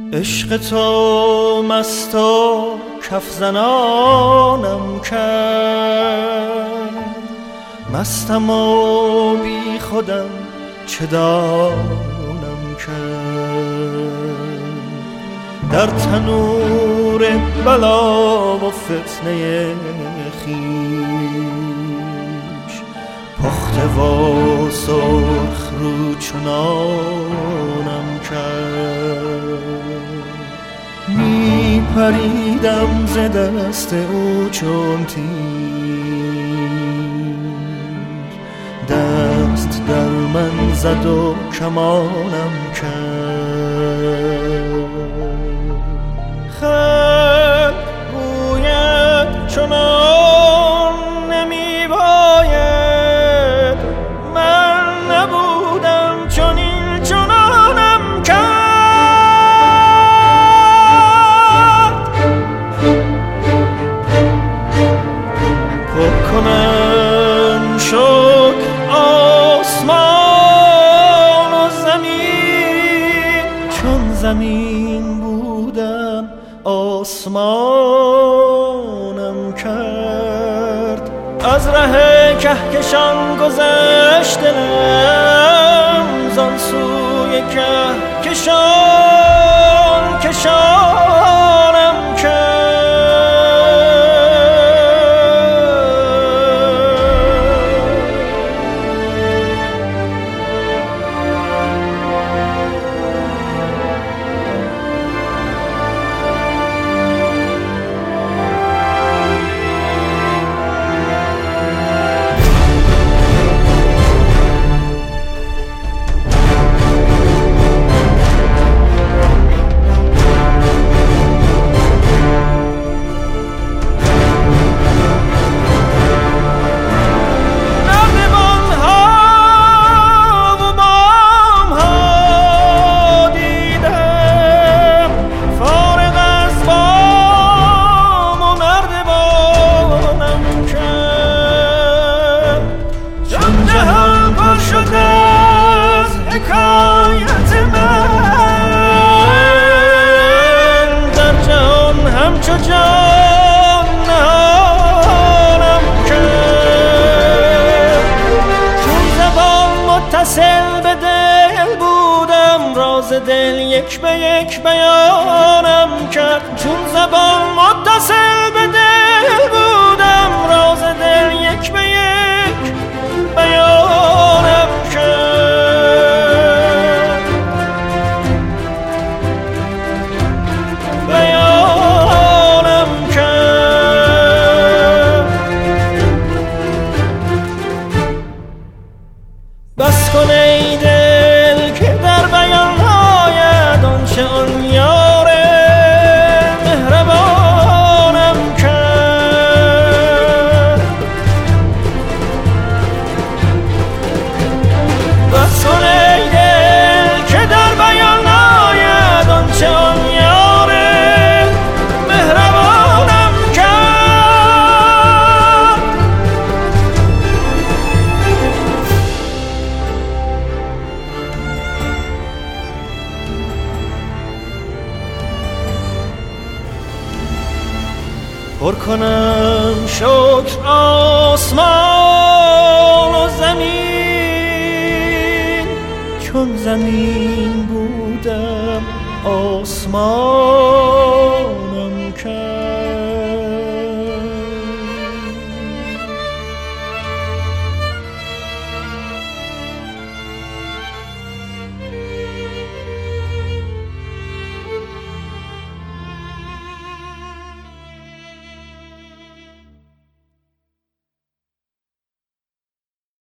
عشق تو مست و کف زنانم کرد، مستم و بی خودم چه دانم کرد. در تنور بلا و فتنه خویش پخته و سرخ رو چنانم کرد. می پریدم ز دست او چون تیر، دست در من زد و کمانم کرد. خلق گوید چنان نمی باید، من نبودم چنین چنانم کرد. پر کنم شکر آسمان و زمین، چون زمین بودم آسمانم کرد. از ره کهکشان گذشت دلم، زان سوی کهکشان کشانم کرد. دل یک به یک بیانم کرد، چون زبان متصل به دل بودم، راز دل یک به یک بیانم کرد. بیانم کرد. بس کن ای دل که در بیان چه آن یار مهربانم کرد. بس کن ای دل که در بیان آید آنچه آن یار مهربانم کرد. پر کنم شکر آسمان و زمین، چون زمین بودم آسمانم